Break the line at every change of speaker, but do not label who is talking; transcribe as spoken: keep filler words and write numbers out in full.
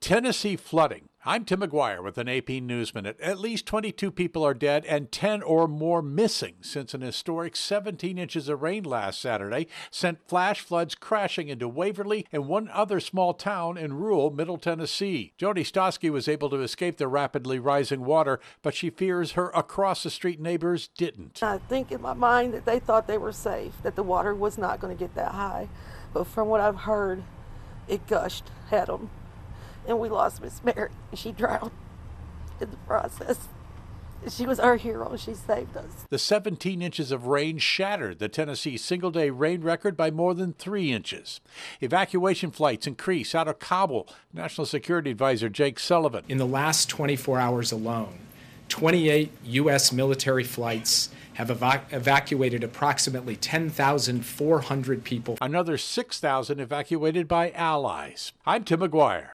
Tennessee flooding. I'm Tim McGuire with an A P News Minute. At least twenty-two people are dead and ten or more missing since an historic seventeen inches of rain last Saturday sent flash floods crashing into Waverly and one other small town in rural Middle Tennessee. Jody Stosky was able to escape the rapidly rising water, but she fears her across-the-street neighbors didn't.
I think in my mind that they thought they were safe, that the water was not going to get that high. But from what I've heard, it gushed at them. And we lost Miss Mary. She drowned in the process. She was our hero. She saved us.
The seventeen inches of rain shattered the Tennessee single-day rain record by more than three inches. Evacuation flights increase out of Kabul. National Security Advisor Jake Sullivan.
In the last twenty-four hours alone, twenty-eight U S military flights have evac- evacuated approximately ten thousand four hundred people.
Another six thousand evacuated by allies. I'm Tim McGuire.